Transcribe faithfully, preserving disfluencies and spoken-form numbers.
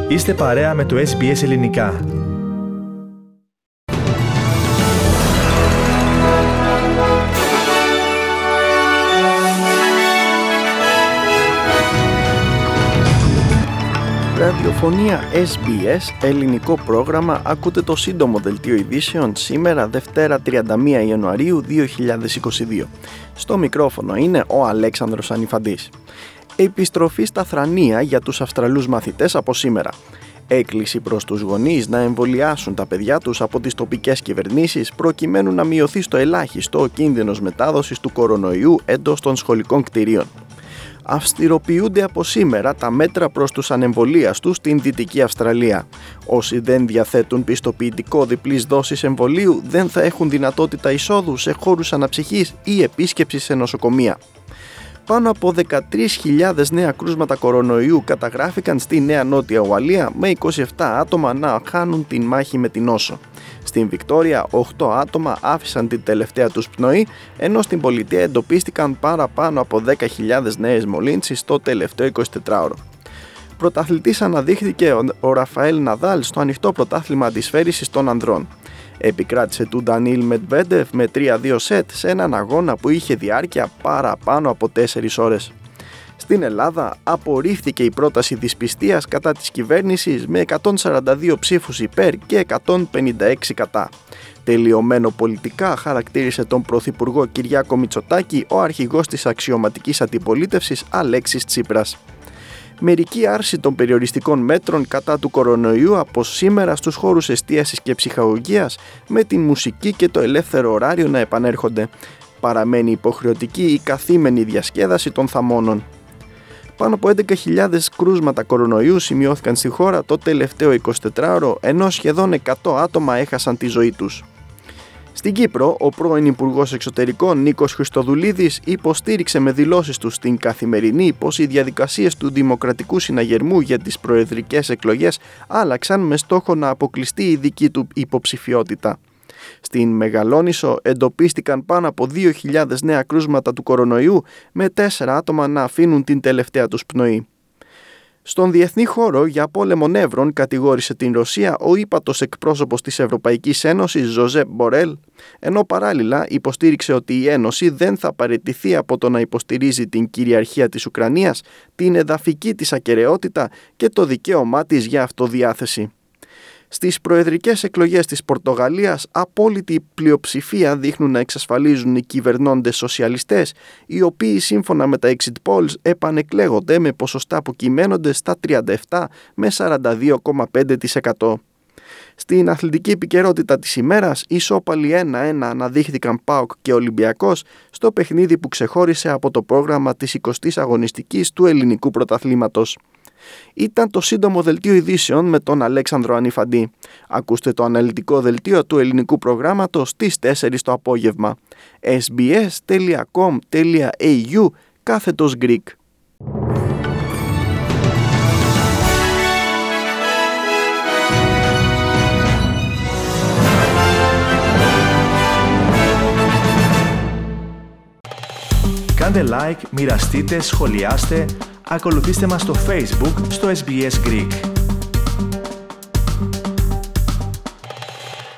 Είστε παρέα με το ες μπι ες Ελληνικά. Ραδιοφωνία ες μπι ες, ελληνικό πρόγραμμα. Ακούτε το σύντομο δελτίο ειδήσεων σήμερα Δευτέρα τριάντα μία Ιανουαρίου δύο χιλιάδες είκοσι δύο. Στο μικρόφωνο είναι ο Αλέξανδρος Ανιφαντής. Επιστροφή στα θρανία για τους Αυστραλούς μαθητές από σήμερα. Έκκληση προς τους γονείς να εμβολιάσουν τα παιδιά τους από τις τοπικές κυβερνήσεις προκειμένου να μειωθεί στο ελάχιστο ο κίνδυνος μετάδοσης του κορονοϊού εντός των σχολικών κτηρίων. Αυστηροποιούνται από σήμερα τα μέτρα προς τους ανεμβολίαστους στην Δυτική Αυστραλία. Όσοι δεν διαθέτουν πιστοποιητικό διπλής δόσης εμβολίου δεν θα έχουν δυνατότητα εισόδου σε χώρους αναψυχής ή επίσκεψης σε νοσοκομεία. Πάνω από δεκατρείς χιλιάδες νέα κρούσματα κορονοϊού καταγράφηκαν στη Νέα Νότια Ουαλία, με είκοσι επτά άτομα να χάνουν την μάχη με την νόσο. Στην Βικτόρια, οκτώ άτομα άφησαν την τελευταία τους πνοή, ενώ στην πολιτεία εντοπίστηκαν παραπάνω από δέκα χιλιάδες νέες μολύνσεις το τελευταίο εικοσιτετράωρο. Πρωταθλητής αναδείχθηκε ο Ραφαέλ Ναδάλ στο ανοιχτό πρωτάθλημα αντισφαίρισης των ανδρών. Επικράτησε του Ντανίλ Μετβέντεφ με τρία δύο σετ σε έναν αγώνα που είχε διάρκεια παραπάνω από τέσσερις ώρες. Στην Ελλάδα απορρίφθηκε η πρόταση δυσπιστίας κατά της κυβέρνησης με εκατόν σαράντα δύο ψήφους υπέρ και εκατόν πενήντα έξι κατά. Τελειωμένο πολιτικά χαρακτήρισε τον Πρωθυπουργό Κυριάκο Μητσοτάκη ο αρχηγός της αξιωματικής αντιπολίτευσης Αλέξης Τσίπρας. Μερική άρση των περιοριστικών μέτρων κατά του κορονοϊού από σήμερα στους χώρους εστίασης και ψυχαγωγίας, με την μουσική και το ελεύθερο ωράριο να επανέρχονται. Παραμένει υποχρεωτική η καθήμενη διασκέδαση των θαμώνων. Πάνω από έντεκα χιλιάδες κρούσματα κορονοϊού σημειώθηκαν στη χώρα το τελευταίο εικοσιτετράωρο, ενώ σχεδόν εκατό άτομα έχασαν τη ζωή τους. Στην Κύπρο, ο πρώην Υπουργός Εξωτερικών Νίκος Χριστοδουλίδης υποστήριξε με δηλώσεις του στην Καθημερινή πως οι διαδικασίες του Δημοκρατικού Συναγερμού για τις προεδρικές εκλογές άλλαξαν με στόχο να αποκλειστεί η δική του υποψηφιότητα. Στην Μεγαλόνισσο εντοπίστηκαν πάνω από δύο χιλιάδες νέα κρούσματα του κορονοϊού, με τέσσερα άτομα να αφήνουν την τελευταία τους πνοή. Στον διεθνή χώρο για πόλεμο νεύρων κατηγόρησε την Ρωσία ο ύπατος εκπρόσωπος της Ευρωπαϊκής Ένωσης Ζωζέπ Μπορέλ, ενώ παράλληλα υποστήριξε ότι η Ένωση δεν θα παραιτηθεί από το να υποστηρίζει την κυριαρχία της Ουκρανίας, την εδαφική της ακεραιότητα και το δικαίωμά της για αυτοδιάθεση. Στις προεδρικές εκλογές της Πορτογαλίας, απόλυτη πλειοψηφία δείχνουν να εξασφαλίζουν οι κυβερνώντες σοσιαλιστές, οι οποίοι σύμφωνα με τα exit polls επανεκλέγονται με ποσοστά που κυμαίνονται στα τριάντα επτά με σαράντα δύο κόμμα πέντε τοις εκατό. Στην αθλητική επικαιρότητα της ημέρας, ισόπαλοι ένα ένα αναδείχθηκαν ΠΑΟΚ και Ολυμπιακός στο παιχνίδι που ξεχώρισε από το πρόγραμμα της εικοστής αγωνιστικής του ελληνικού πρωταθλήματος. Ήταν το σύντομο δελτίο ειδήσεων με τον Αλέξανδρο Ανιφαντή. Ακούστε το αναλυτικό δελτίο του ελληνικού προγράμματος στις τέσσερις το απόγευμα. ες μπι ες τελεία κομ τελεία έι γιου κάθετος Greek. Κάντε like, μοιραστείτε, σχολιάστε, ακολουθήστε μας στο Facebook στο ες μπι ες Greek.